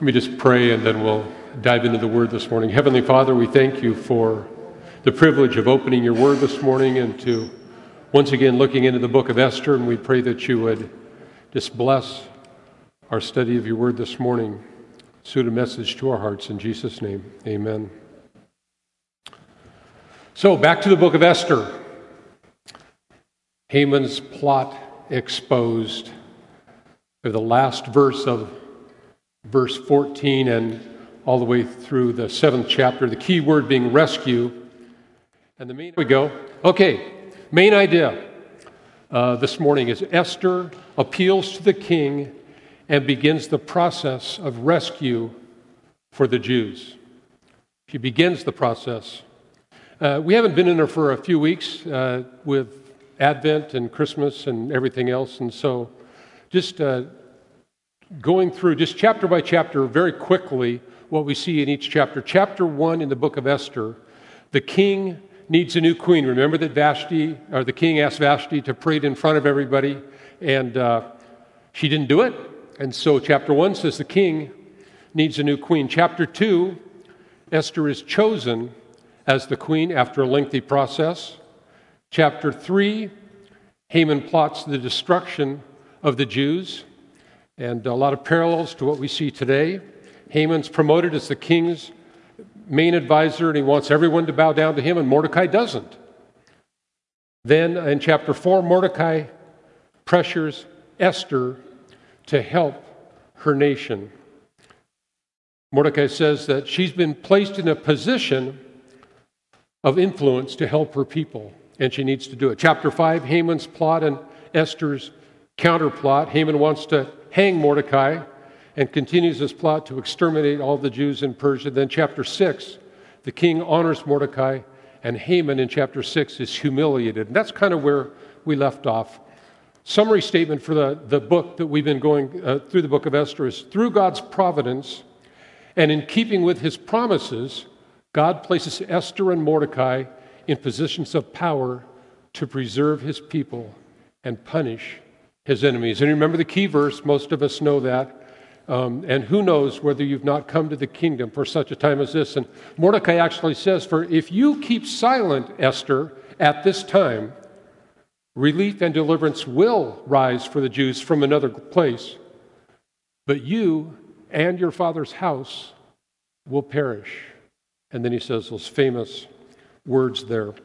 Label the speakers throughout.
Speaker 1: Let me just pray and then we'll dive into the Word this morning. Heavenly Father, we thank you for the privilege of opening your Word this morning and to once again looking into the book of Esther, and we pray that you would just bless our study of your Word this morning. Suit a message to our hearts in Jesus' name. Amen. So, back to the book of Esther. Haman's plot exposed. The last verse of verse 14 and all the way through the 7th chapter, the key word being rescue. And the main, main idea this morning is Esther appeals to the king and begins the process of rescue for the Jews. She begins the process. We haven't been in there for a few weeks with Advent and Christmas and everything else, and so just going through just chapter by chapter very quickly what we see in each chapter. Chapter 1 in the book of Esther, the king needs a new queen. Remember that the king asked Vashti to parade in front of everybody, and she didn't do it. And so chapter 1 says the king needs a new queen. Chapter 2, Esther is chosen as the queen after a lengthy process. Chapter 3, Haman plots the destruction of the Jews, and a lot of parallels to what we see today. Haman's promoted as the king's main advisor, and he wants everyone to bow down to him, and Mordecai doesn't. Then in chapter 4, Mordecai pressures Esther to help her nation. Mordecai says that she's been placed in a position of influence to help her people, and she needs to do it. Chapter 5, Haman's plot and Esther's counterplot. Haman wants to hang Mordecai and continues his plot to exterminate all the Jews in Persia. Then chapter 6, the king honors Mordecai, and Haman in chapter 6 is humiliated. And that's kind of where we left off. Summary statement for the book that we've been going through the book of Esther is, through God's providence and in keeping with his promises, God places Esther and Mordecai in positions of power to preserve his people and punish his enemies. And remember the key verse, most of us know that. And who knows whether you've not come to the kingdom for such a time as this. And Mordecai actually says, for if you keep silent, Esther, at this time, relief and deliverance will rise for the Jews from another place. But you and your father's house will perish. And then he says those famous words there.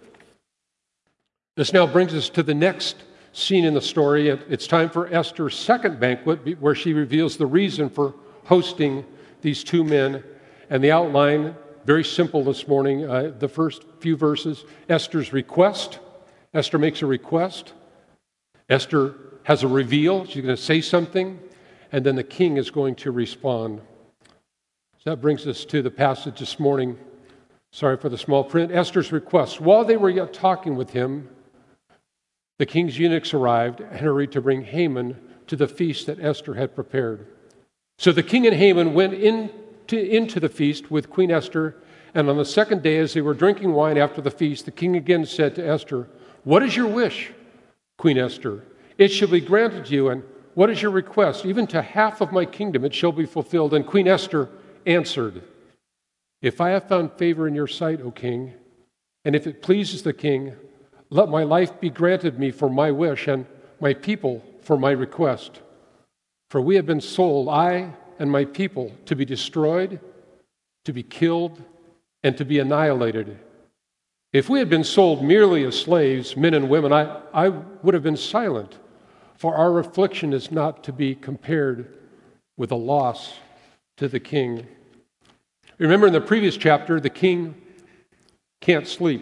Speaker 1: This now brings us to the next scene in the story. It's time for Esther's second banquet, where she reveals the reason for hosting these two men. And the outline, very simple this morning, the first few verses, Esther's request. Esther makes a request. Esther has a reveal. She's going to say something. And then the king is going to respond. So that brings us to the passage this morning. Sorry for the small print. Esther's request. While they were yet talking with him, the king's eunuchs arrived and hurried to bring Haman to the feast that Esther had prepared. So the king and Haman went into the feast with Queen Esther, and on the second day, as they were drinking wine after the feast, the king again said to Esther, "What is your wish, Queen Esther? It shall be granted you, and what is your request? Even to half of my kingdom it shall be fulfilled." And Queen Esther answered, "If I have found favor in your sight, O king, and if it pleases the king, let my life be granted me for my wish, and my people for my request. For we have been sold, I and my people, to be destroyed, to be killed, and to be annihilated. If we had been sold merely as slaves, men and women, I would have been silent, for our affliction is not to be compared with a loss to the king." Remember in the previous chapter, the king can't sleep.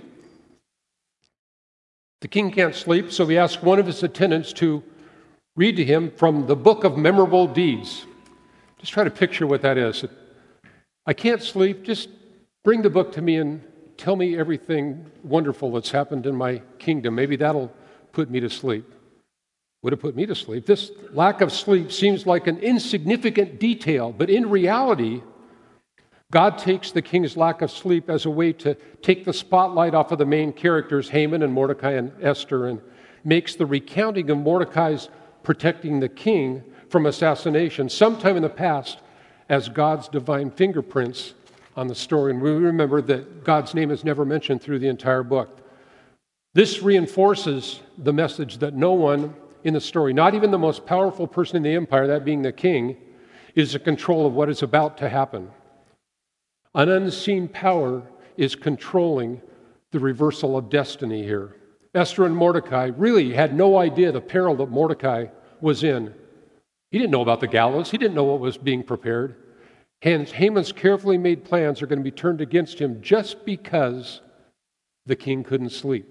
Speaker 1: The king can't sleep, so he asked one of his attendants to read to him from the book of memorable deeds. Just try to picture what that is. I can't sleep, just bring the book to me and tell me everything wonderful that's happened in my kingdom. Maybe that'll put me to sleep. Would have put me to sleep. This lack of sleep seems like an insignificant detail, but in reality, God takes the king's lack of sleep as a way to take the spotlight off of the main characters, Haman and Mordecai and Esther, and makes the recounting of Mordecai's protecting the king from assassination sometime in the past as God's divine fingerprints on the story. And we remember that God's name is never mentioned through the entire book. This reinforces the message that no one in the story, not even the most powerful person in the empire, that being the king, is in control of what is about to happen. An unseen power is controlling the reversal of destiny here. Esther and Mordecai really had no idea the peril that Mordecai was in. He didn't know about the gallows. He didn't know what was being prepared. Hence, Haman's carefully made plans are going to be turned against him just because the king couldn't sleep.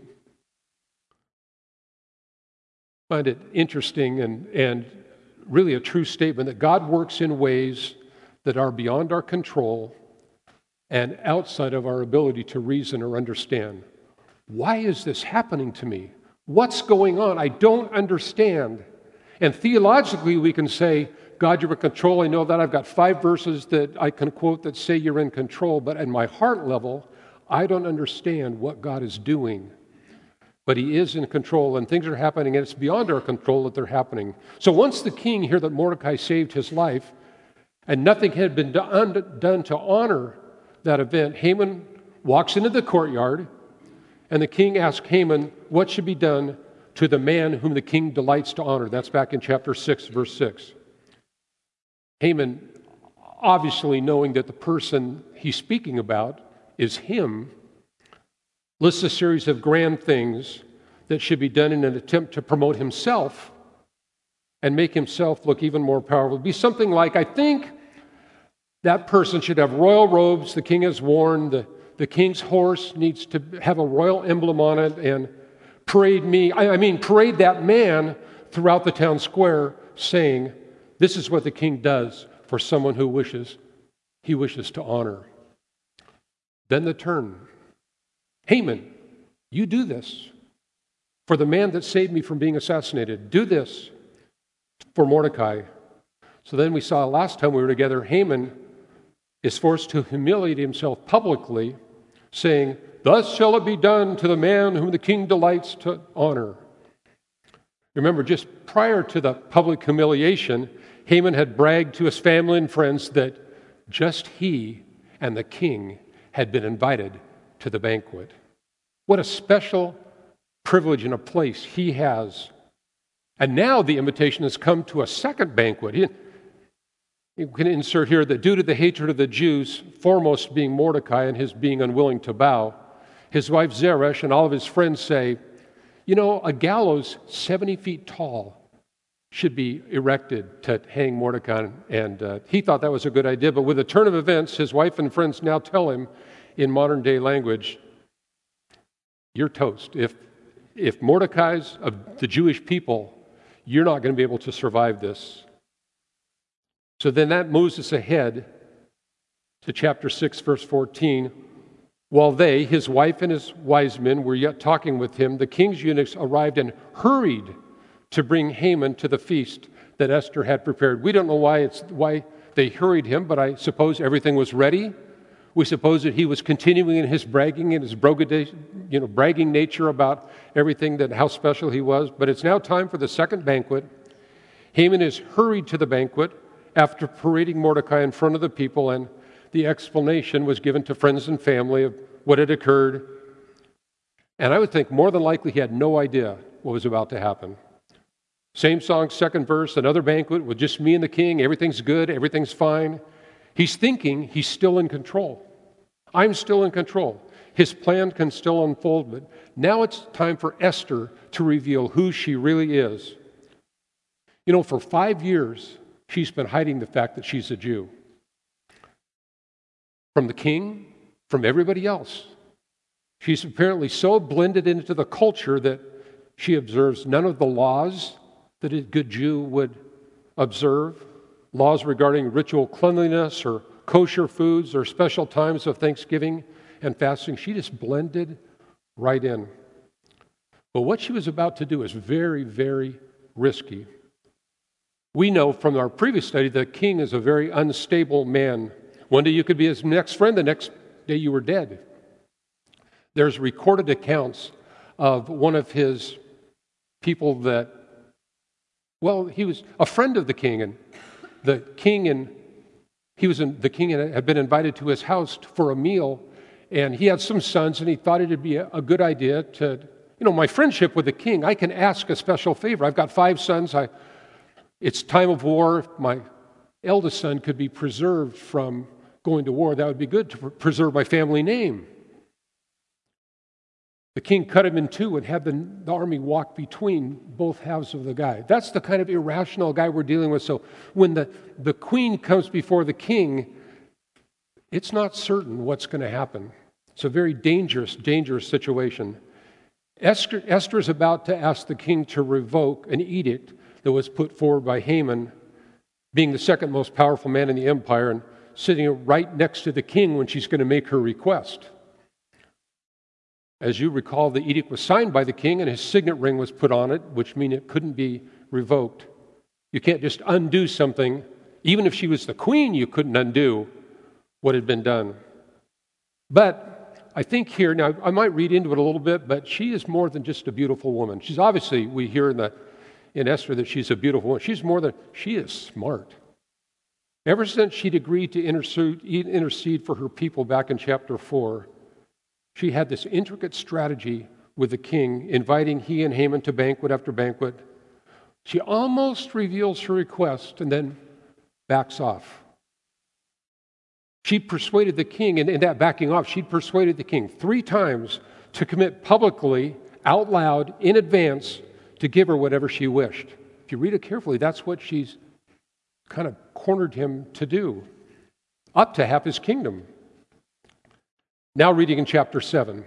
Speaker 1: I find it interesting and really a true statement that God works in ways that are beyond our control and outside of our ability to reason or understand. Why is this happening to me? What's going on? I don't understand. And theologically, we can say, God, you're in control. I know that. I've got 5 verses that I can quote that say you're in control. But at my heart level, I don't understand what God is doing. But he is in control, and things are happening, and it's beyond our control that they're happening. So once the king heard that Mordecai saved his life, and nothing had been done to honor that event, Haman walks into the courtyard, and the king asks Haman what should be done to the man whom the king delights to honor. That's back in chapter 6, verse 6. Haman, obviously knowing that the person he's speaking about is him, lists a series of grand things that should be done in an attempt to promote himself and make himself look even more powerful. It'd be something like, I think that person should have royal robes the king has worn, the king's horse needs to have a royal emblem on it, and parade that man throughout the town square saying, this is what the king does for someone who he wishes to honor. Then the turn. Haman, you do this for the man that saved me from being assassinated. Do this for Mordecai. So then we saw last time we were together, Haman is forced to humiliate himself publicly, saying, thus shall it be done to the man whom the king delights to honor. Remember, just prior to the public humiliation, Haman had bragged to his family and friends that just he and the king had been invited to the banquet. What a special privilege and a place he has. And now the invitation has come to a second banquet. You can insert here that due to the hatred of the Jews, foremost being Mordecai and his being unwilling to bow, his wife Zeresh and all of his friends say, a gallows 70 feet tall should be erected to hang Mordecai. And he thought that was a good idea. But with a turn of events, his wife and friends now tell him in modern day language, you're toast. If Mordecai's of the Jewish people, you're not going to be able to survive this. So then that moves us ahead to chapter 6, verse 14. While they, his wife and his wise men, were yet talking with him, the king's eunuchs arrived and hurried to bring Haman to the feast that Esther had prepared. We don't know why they hurried him, but I suppose everything was ready. We suppose that he was continuing in his bragging and his bragging nature about everything, that how special he was. But it's now time for the second banquet. Haman is hurried to the banquet after parading Mordecai in front of the people, and the explanation was given to friends and family of what had occurred. And I would think more than likely he had no idea what was about to happen. Same song, second verse, another banquet with just me and the king. Everything's good, everything's fine. He's thinking he's still in control. I'm still in control. His plan can still unfold, but now it's time for Esther to reveal who she really is. For 5 years, she's been hiding the fact that she's a Jew. From the king, from everybody else. She's apparently so blended into the culture that she observes none of the laws that a good Jew would observe. Laws regarding ritual cleanliness or kosher foods or special times of Thanksgiving and fasting. She just blended right in. But what she was about to do is very, very risky. We know from our previous study that the king is a very unstable man. One day you could be his next friend, the next day you were dead. There's recorded accounts of one of his people that, he was a friend of the king, and the king in The king had been invited to his house for a meal, and he had some sons, and he thought it'd be a good idea to, my friendship with the king, I can ask a special favor. I've got 5 sons. It's time of war. My eldest son could be preserved from going to war. That would be good to preserve my family name. The king cut him in two and had the army walk between both halves of the guy. That's the kind of irrational guy we're dealing with. So when the queen comes before the king, it's not certain what's going to happen. It's a very dangerous, dangerous situation. Esther is about to ask the king to revoke an edict that was put forward by Haman, being the second most powerful man in the empire and sitting right next to the king when she's going to make her request. As you recall, the edict was signed by the king and his signet ring was put on it, which means it couldn't be revoked. You can't just undo something. Even if she was the queen, you couldn't undo what had been done. But I think here, now I might read into it a little bit, but she is more than just a beautiful woman. She's obviously, we hear in Esther that she's a beautiful woman. She is smart. Ever since she'd agreed to intercede for her people back in chapter 4, she had this intricate strategy with the king, inviting he and Haman to banquet after banquet. She almost reveals her request and then backs off. She persuaded the king, and in that backing off, she'd persuaded the king 3 times to commit publicly, out loud, in advance, to give her whatever she wished. If you read it carefully, that's what she's kind of cornered him to do, up to half his kingdom. Now reading in chapter 7.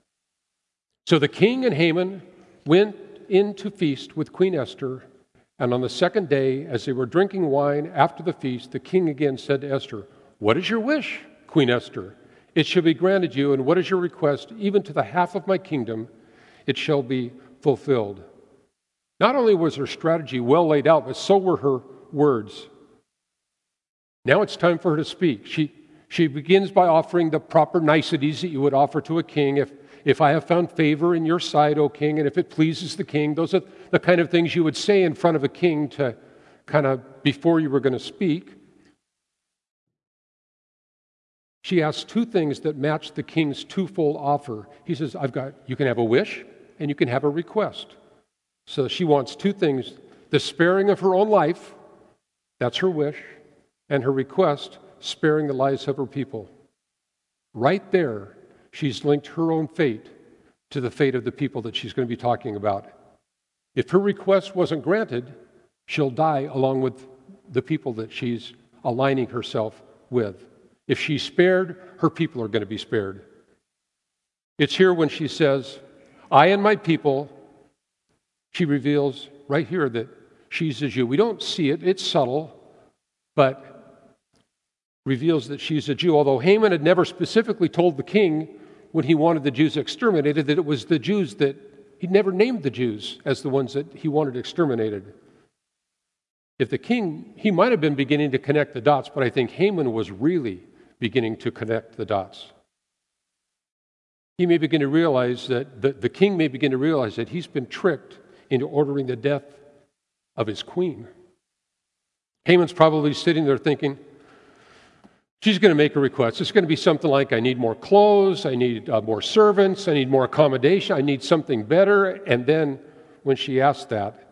Speaker 1: So the king and Haman went in to feast with Queen Esther, and on the second day, as they were drinking wine after the feast, the king again said to Esther, "What is your wish, Queen Esther? It shall be granted you, and what is your request? Even to the half of my kingdom, it shall be fulfilled." Not only was her strategy well laid out, but so were her words. Now it's time for her to speak. She begins by offering the proper niceties that you would offer to a king. If I have found favor in your sight, O king, and if it pleases the king, those are the kind of things you would say in front of a king to kind of before you were going to speak. She asks 2 things that match the king's twofold offer. He says, you can have a wish and you can have a request. So she wants 2 things: the sparing of her own life, that's her wish, and her request, sparing the lives of her people. Right there, she's linked her own fate to the fate of the people that she's going to be talking about. If her request wasn't granted, she'll die along with the people that she's aligning herself with. If she's spared, her people are going to be spared. It's here when she says, "I and my people," she reveals right here that she's a Jew. We don't see it, it's subtle, but reveals that she's a Jew, although Haman had never specifically told the king when he wanted the Jews exterminated that it was the Jews that he'd never named the Jews as the ones that he wanted exterminated. If the king, he might have been beginning to connect the dots, but I think Haman was really beginning to connect the dots. He may begin to realize that the king may begin to realize that he's been tricked into ordering the death of his queen. Haman's probably sitting there thinking, she's going to make a request. It's going to be something like, I need more clothes, I need more servants, I need more accommodation, I need something better. And then when she asked that,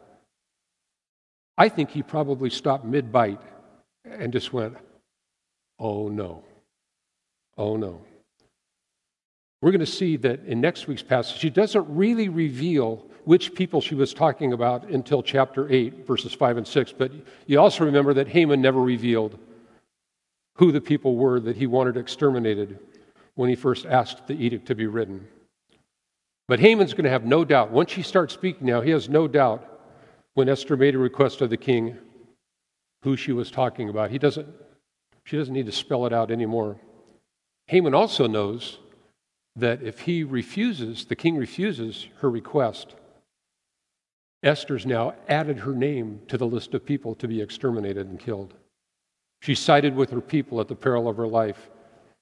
Speaker 1: I think he probably stopped mid-bite and just went, oh no, oh no. We're going to see that in next week's passage, she doesn't really reveal which people she was talking about until chapter 8, verses 5 and 6. But you also remember that Haman never revealed who the people were that he wanted exterminated when he first asked the edict to be written. But Haman's going to have no doubt. Once she starts speaking now, he has no doubt when Esther made a request of the king who she was talking about. She doesn't need to spell it out anymore. Haman also knows that if he refuses, the king refuses her request, Esther's now added her name to the list of people to be exterminated and killed. She sided with her people at the peril of her life.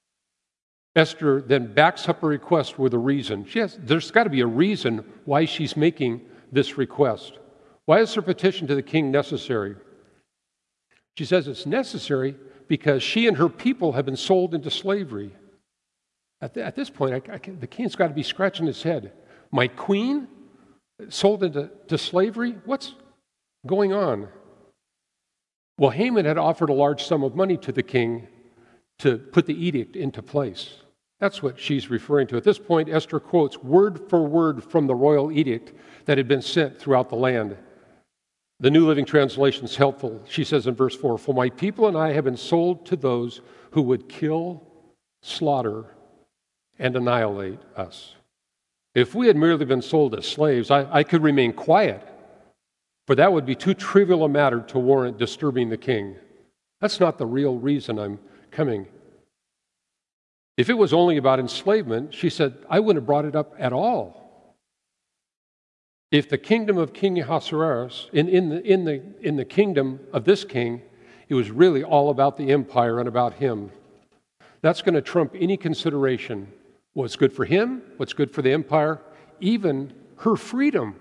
Speaker 1: Esther then backs up her request with a reason. There's got to be a reason why she's making this request. Why is her petition to the king necessary? She says it's necessary because she and her people have been sold into slavery. At this point, the king's got to be scratching his head. My queen sold into slavery? What's going on? Well, Haman had offered a large sum of money to the king to put the edict into place. That's what she's referring to. At this point, Esther quotes word for word from the royal edict that had been sent throughout the land. The New Living Translation is helpful. She says in verse 4, "For my people and I have been sold to those who would kill, slaughter, and annihilate us." If we had merely been sold as slaves, I could remain quiet, for that would be too trivial a matter to warrant disturbing the king. That's not the real reason I'm coming. If it was only about enslavement, she said, I wouldn't have brought it up at all. If the kingdom of King Ahasuerus, in the kingdom of this king, it was really all about the empire and about him. That's going to trump any consideration. What's good for him, what's good for the empire, even her freedom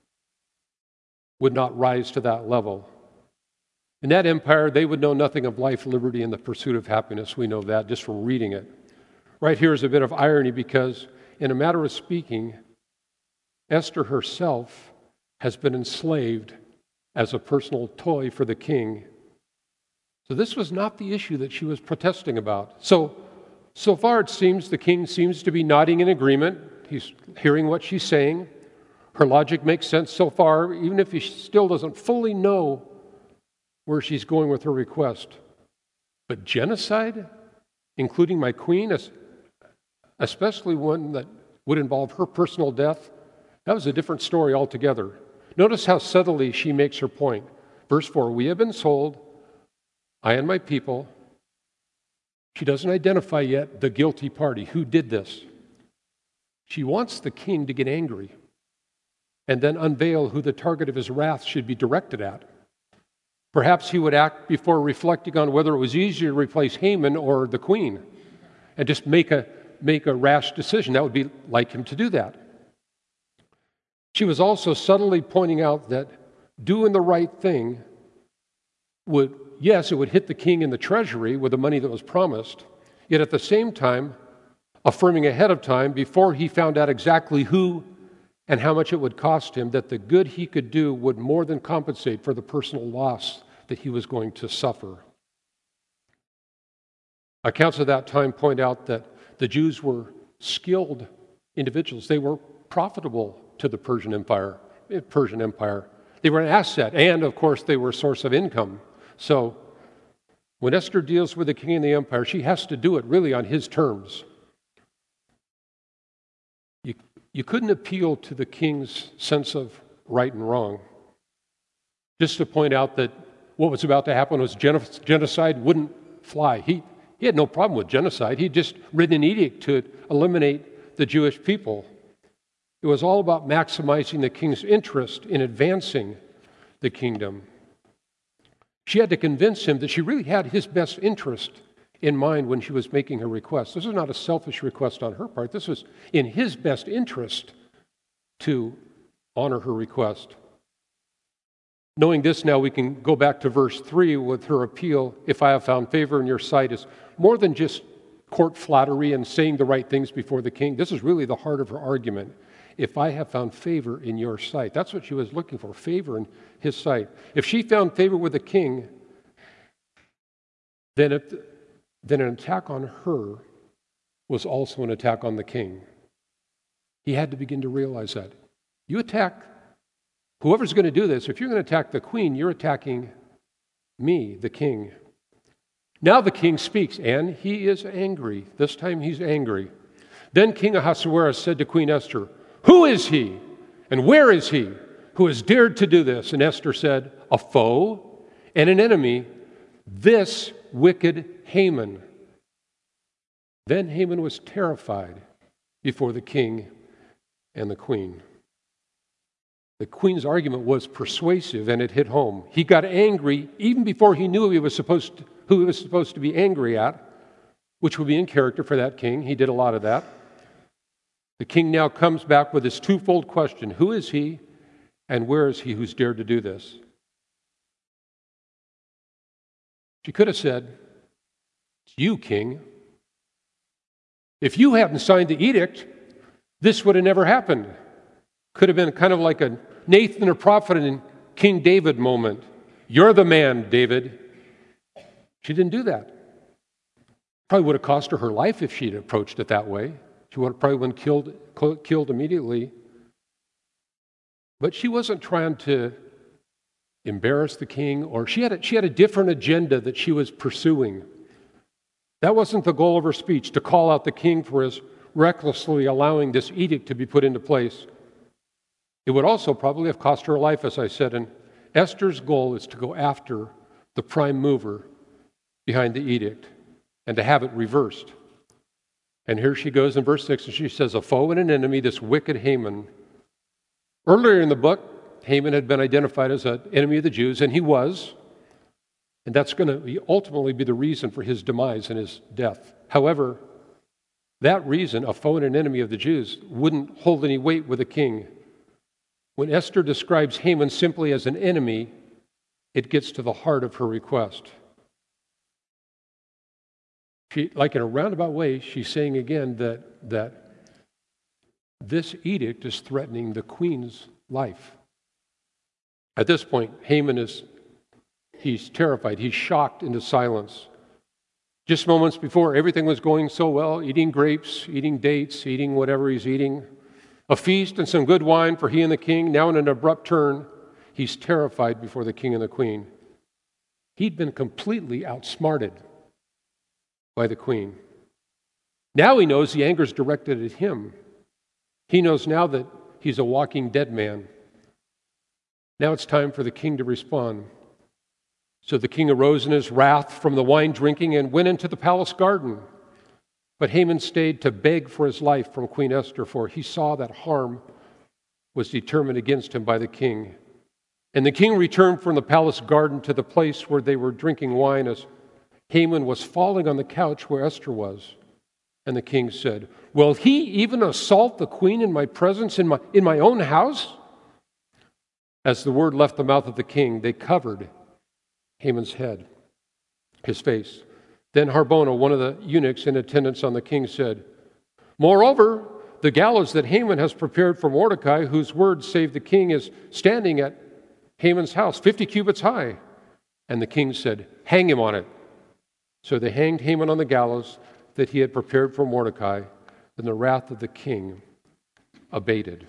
Speaker 1: would not rise to that level. In that empire, they would know nothing of life, liberty, and the pursuit of happiness. We know that just from reading it. Right here is a bit of irony because, in a matter of speaking, Esther herself has been enslaved as a personal toy for the king. So this was not the issue that she was protesting about. So far it seems the king seems to be nodding in agreement. He's hearing what she's saying. Her logic makes sense so far, even if he still doesn't fully know where she's going with her request. But genocide, including my queen, especially one that would involve her personal death, that was a different story altogether. Notice how subtly she makes her point. Verse 4, "We have been sold, I and my people." She doesn't identify yet the guilty party. Who did this? She wants the king to get angry and then unveil who the target of his wrath should be directed at. Perhaps he would act before reflecting on whether it was easier to replace Haman or the queen and just make a rash decision. That would be like him to do that. She was also subtly pointing out that doing the right thing would, yes, it would hit the king in the treasury with the money that was promised, yet at the same time, affirming ahead of time, before he found out exactly who and how much it would cost him, that the good he could do would more than compensate for the personal loss that he was going to suffer. Accounts of that time point out that the Jews were skilled individuals. They were profitable to the Persian Empire. They were an asset, and of course they were a source of income. So when Esther deals with the king and the empire, she has to do it really on his terms. You couldn't appeal to the king's sense of right and wrong. Just to point out that what was about to happen was genocide wouldn't fly. He had no problem with genocide. He'd just written an edict to eliminate the Jewish people. It was all about maximizing the king's interest in advancing the kingdom. She had to convince him that she really had his best interest in mind when she was making her request. This was not a selfish request on her part. This was in his best interest to honor her request. Knowing this now, we can go back to verse 3 with her appeal, "If I have found favor in your sight," is more than just court flattery and saying the right things before the king. This is really the heart of her argument. If I have found favor in your sight. That's what she was looking for, favor in his sight. If she found favor with the king, then an attack on her was also an attack on the king. He had to begin to realize that. You attack, whoever's going to do this, if you're going to attack the queen, you're attacking me, the king. Now the king speaks, and he is angry. This time he's angry. Then King Ahasuerus said to Queen Esther, "Who is he, and where is he, who has dared to do this?" And Esther said, "A foe and an enemy, this wicked Haman." Then Haman was terrified before the king and the queen. The queen's argument was persuasive, and it hit home. He got angry even before he knew who he was supposed to be angry at, which would be in character for that king. He did a lot of that. The king now comes back with this twofold question: who is he, and where is he who's dared to do this? She could have said, you, king. If you hadn't signed the edict, this would have never happened. Could have been kind of like a Nathan the prophet and King David moment. You're the man, David. She didn't do that. Probably would have cost her life if she'd approached it that way. She would have probably been killed immediately. But she wasn't trying to embarrass the king, or she had a different agenda that she was pursuing. That wasn't the goal of her speech, to call out the king for his recklessly allowing this edict to be put into place. It would also probably have cost her life, as I said, and Esther's goal is to go after the prime mover behind the edict and to have it reversed. And here she goes in verse 6, and she says, a foe and an enemy, this wicked Haman. Earlier in the book, Haman had been identified as an enemy of the Jews, and he was. And that's going to ultimately be the reason for his demise and his death. However, that reason, a foe and an enemy of the Jews, wouldn't hold any weight with a king. When Esther describes Haman simply as an enemy, it gets to the heart of her request. She, like in a roundabout way, she's saying again that this edict is threatening the queen's life. At this point, Haman he's terrified. He's shocked into silence. Just moments before, everything was going so well, eating grapes, eating dates, eating whatever he's eating. A feast and some good wine for he and the king. Now in an abrupt turn, he's terrified before the king and the queen. He'd been completely outsmarted by the queen. Now he knows the anger's directed at him. He knows now that he's a walking dead man. Now it's time for the king to respond. So the king arose in his wrath from the wine drinking and went into the palace garden. But Haman stayed to beg for his life from Queen Esther, for he saw that harm was determined against him by the king. And the king returned from the palace garden to the place where they were drinking wine as Haman was falling on the couch where Esther was. And the king said, will he even assault the queen in my presence, in my own house? As the word left the mouth of the king, they covered Haman's head, his face. Then Harbona, one of the eunuchs in attendance on the king, said, moreover, the gallows that Haman has prepared for Mordecai, whose word saved the king, is standing at Haman's house, 50 cubits high. And the king said, hang him on it. So they hanged Haman on the gallows that he had prepared for Mordecai. Then the wrath of the king abated.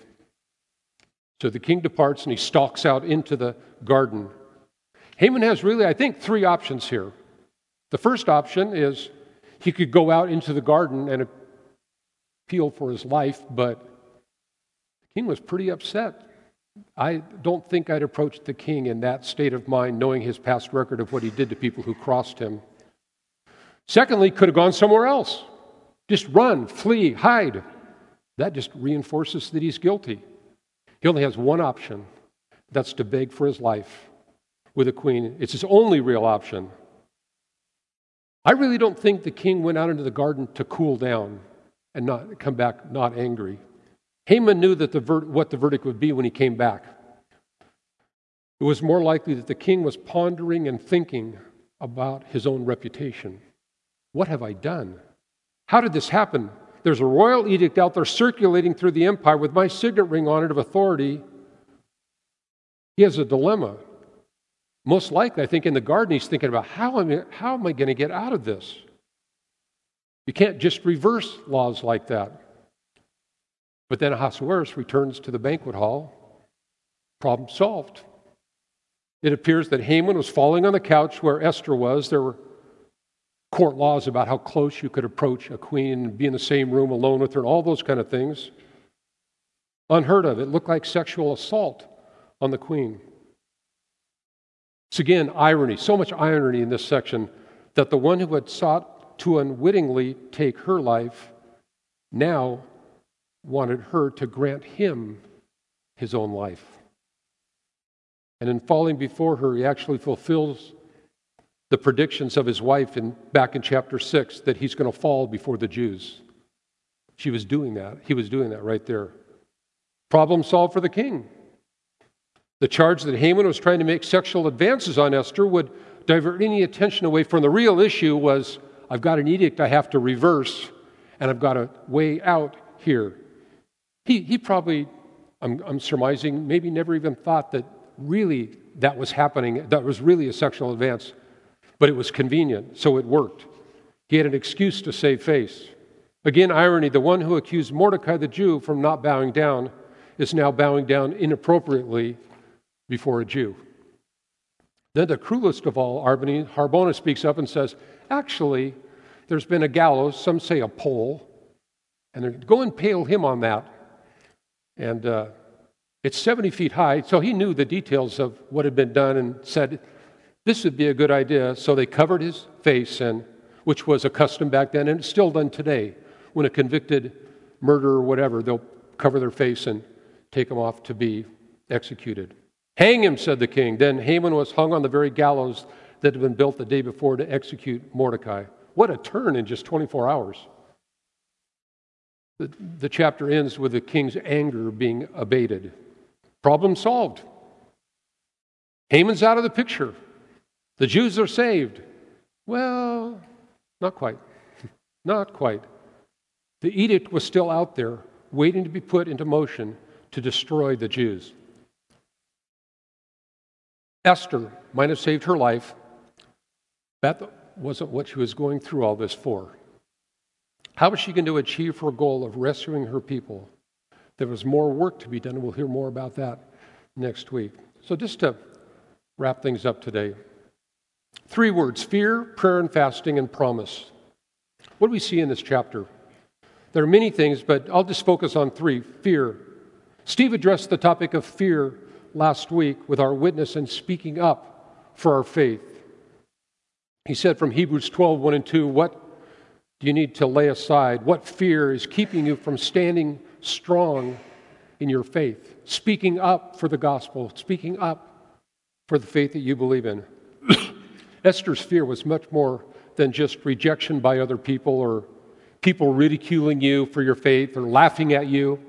Speaker 1: So the king departs and he stalks out into the garden. Haman has really, I think, three options here. The first option is he could go out into the garden and appeal for his life, but the king was pretty upset. I don't think I'd approach the king in that state of mind, knowing his past record of what he did to people who crossed him. Secondly, could have gone somewhere else. Just run, flee, hide. That just reinforces that he's guilty. He only has one option. That's to beg for his life with a queen. It's his only real option. I really don't think the king went out into the garden to cool down and not come back not angry. Haman knew that what the verdict would be when he came back. It was more likely that the king was pondering and thinking about his own reputation. What have I done? How did this happen? There's a royal edict out there circulating through the empire with my signet ring on it of authority. He has a dilemma. Most likely, I think in the garden, he's thinking about how am I going to get out of this? You can't just reverse laws like that. But then Ahasuerus returns to the banquet hall. Problem solved. It appears that Haman was falling on the couch where Esther was. There were court laws about how close you could approach a queen and be in the same room alone with her and all those kind of things. Unheard of. It looked like sexual assault on the queen. It's again irony, so much irony in this section, that the one who had sought to unwittingly take her life now wanted her to grant him his own life. And in falling before her, he actually fulfills the predictions of his wife back in chapter 6 that he's going to fall before the Jews. She was doing that. He was doing that right there. Problem solved for the king. The charge that Haman was trying to make sexual advances on Esther would divert any attention away from the real issue was I've got an edict I have to reverse, and I've got a way out here. He probably, I'm surmising, maybe never even thought that really that was happening, that was really a sexual advance, but it was convenient, so it worked. He had an excuse to save face. Again, irony, the one who accused Mordecai the Jew from not bowing down is now bowing down inappropriately before a Jew. Then the cruelest of all, Harbona speaks up and says, actually, there's been a gallows, some say a pole, and go impale him on that. And it's 70 feet high, so he knew the details of what had been done and said, this would be a good idea. So they covered his face, which was a custom back then, and it's still done today. When a convicted murderer or whatever, they'll cover their face and take him off to be executed. Hang him, said the king. Then Haman was hung on the very gallows that had been built the day before to execute Mordecai. What a turn in just 24 hours. The chapter ends with the king's anger being abated. Problem solved. Haman's out of the picture. The Jews are saved. Well, not quite. Not quite. The edict was still out there, waiting to be put into motion to destroy the Jews. Esther might have saved her life. That wasn't what she was going through all this for. How was she going to achieve her goal of rescuing her people? There was more work to be done, and we'll hear more about that next week. So just to wrap things up today, 3 words: fear, prayer, and fasting, and promise. What do we see in this chapter? There are many things, but I'll just focus on 3. Fear. Steve addressed the topic of fear last week with our witness and speaking up for our faith. He said from Hebrews 12, 1 and 2, what do you need to lay aside? What fear is keeping you from standing strong in your faith? Speaking up for the gospel, speaking up for the faith that you believe in. Esther's fear was much more than just rejection by other people or people ridiculing you for your faith or laughing at you.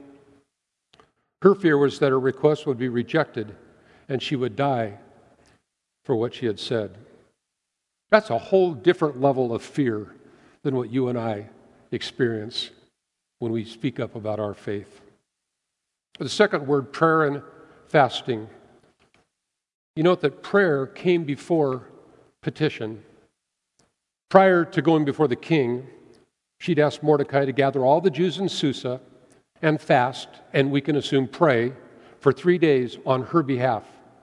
Speaker 1: Her fear was that her request would be rejected and she would die for what she had said. That's a whole different level of fear than what you and I experience when we speak up about our faith. The second word, prayer and fasting. You note that prayer came before petition. Prior to going before the king, she'd asked Mordecai to gather all the Jews in Susa and fast, and we can assume pray, for 3 days on her behalf.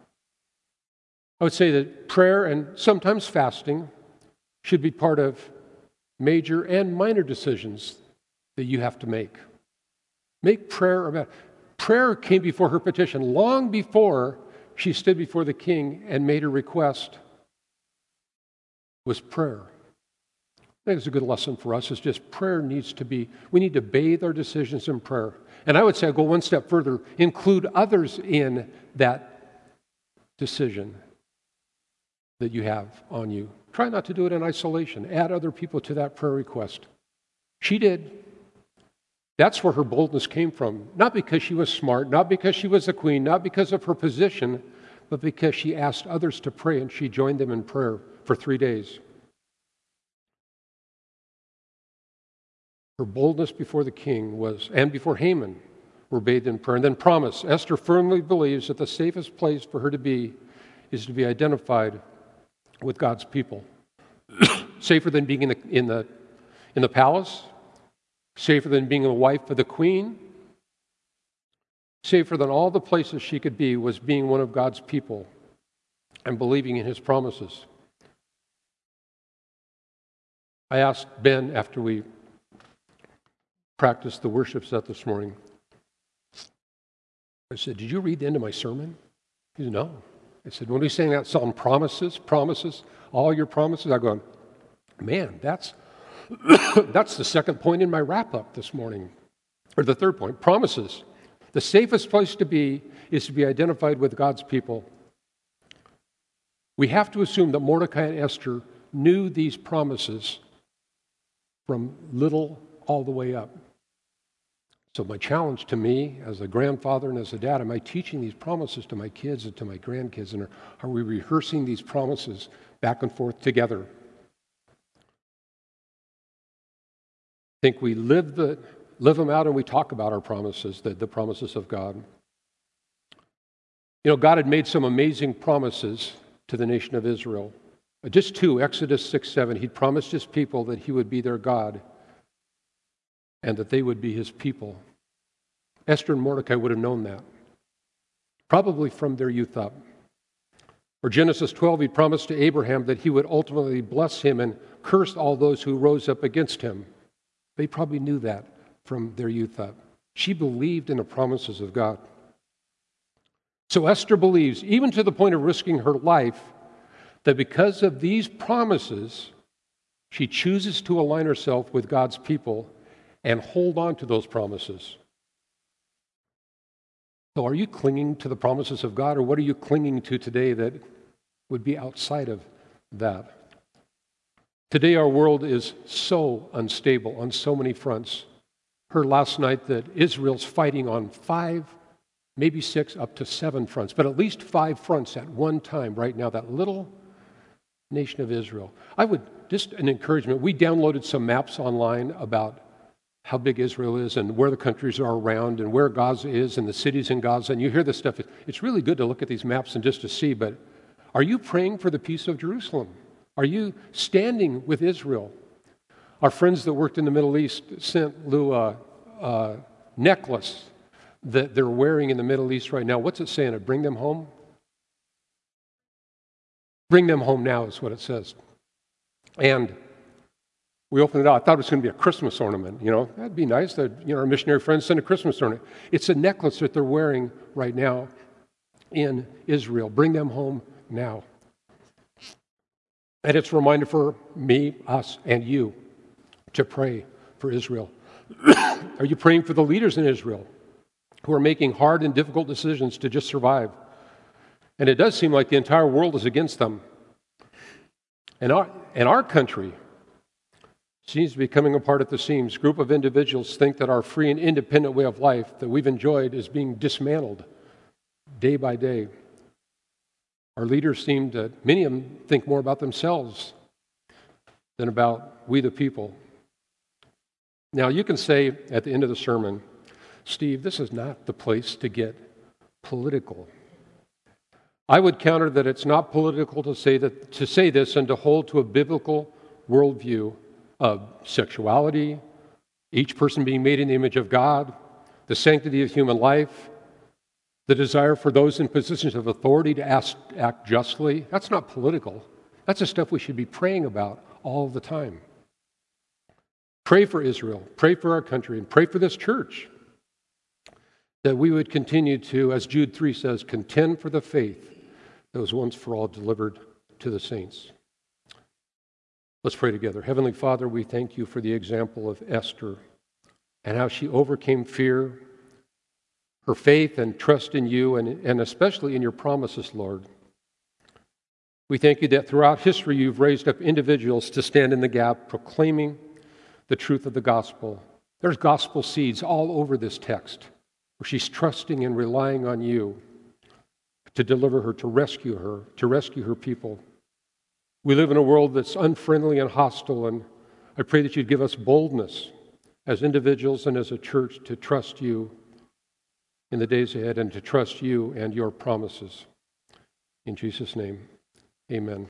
Speaker 1: I would say that prayer and sometimes fasting should be part of major and minor decisions that you have to make. Make prayer about. Prayer came before her petition, long before she stood before the king and made her request, was prayer. I think it's a good lesson for us. It's just prayer needs to be, we need to bathe our decisions in prayer. And I would say, I'll go one step further, include others in that decision that you have on you. Try not to do it in isolation. Add other people to that prayer request. She did. That's where her boldness came from. Not because she was smart, not because she was a queen, not because of her position, but because she asked others to pray and she joined them in prayer for 3 days. Her boldness before the king and before Haman were bathed in prayer. And then promise. Esther firmly believes that the safest place for her to be is to be identified with God's people. Safer than being in the palace, safer than being the wife of the queen, safer than all the places she could be was being one of God's people and believing in his promises. I asked Ben after we practiced the worship set this morning, I said, did you read the end of my sermon? He said, no. I said, when we sang that song, promises, all your promises, I go, man, that's the second point in my wrap-up this morning, or the third point, promises. The safest place to be is to be identified with God's people. We have to assume that Mordecai and Esther knew these promises from little all the way up. So my challenge to me as a grandfather and as a dad, am I teaching these promises to my kids and to my grandkids? And are we rehearsing these promises back and forth together? think we live them out and we talk about our promises, the promises of God. You know, God had made some amazing promises to the nation of Israel. Just two, Exodus 6:7. He'd promised his people that he would be their God and that they would be his people. Esther and Mordecai would have known that, probably from their youth up. Or Genesis 12, he promised to Abraham that he would ultimately bless him and curse all those who rose up against him. They probably knew that from their youth up. She believed in the promises of God. So Esther believes, even to the point of risking her life, that because of these promises, she chooses to align herself with God's people and hold on to those promises. So are you clinging to the promises of God, or what are you clinging to today that would be outside of that? Today our world is so unstable on so many fronts. Heard last night that Israel's fighting on 5, maybe 6, up to 7 fronts, but at least 5 fronts at one time right now, that little nation of Israel. I would, just an encouragement, we downloaded some maps online about how big Israel is and where the countries are around and where Gaza is and the cities in Gaza, and you hear this stuff. It's really good to look at these maps and just to see, but are you praying for the peace of Jerusalem? Are you standing with Israel? Our friends that worked in the Middle East sent Lou a necklace that they're wearing in the Middle East right now. What's it saying? Bring them home? Bring them home now is what it says. And we opened it out. I thought it was going to be a Christmas ornament. You know, that'd be nice that, you know, our missionary friends send a Christmas ornament. It's a necklace that they're wearing right now in Israel. Bring them home now. And it's a reminder for me, us, and you to pray for Israel. Are you praying for the leaders in Israel who are making hard and difficult decisions to just survive? And it does seem like the entire world is against them. And our country seems to be coming apart at the seams. A group of individuals think that our free and independent way of life that we've enjoyed is being dismantled day by day. Our leaders seem to, many of them think more about themselves than about we the people. Now you can say at the end of the sermon, Steve, this is not the place to get political. I would counter that it's not political to say this and to hold to a biblical worldview of sexuality, each person being made in the image of God, the sanctity of human life, the desire for those in positions of authority to act justly. That's not political. That's the stuff we should be praying about all the time. Pray for Israel, pray for our country, and pray for this church, that we would continue to, as Jude 3 says, contend for the faith that was once for all delivered to the saints. Let's pray together. Heavenly Father, we thank you for the example of Esther and how she overcame fear, her faith and trust in you, and especially in your promises, Lord. We thank you that throughout history you've raised up individuals to stand in the gap, proclaiming the truth of the gospel. There's gospel seeds all over this text, where she's trusting and relying on you to deliver her, to rescue her people. We live in a world that's unfriendly and hostile, and I pray that you'd give us boldness as individuals and as a church to trust you in the days ahead and to trust you and your promises. In Jesus' name, amen.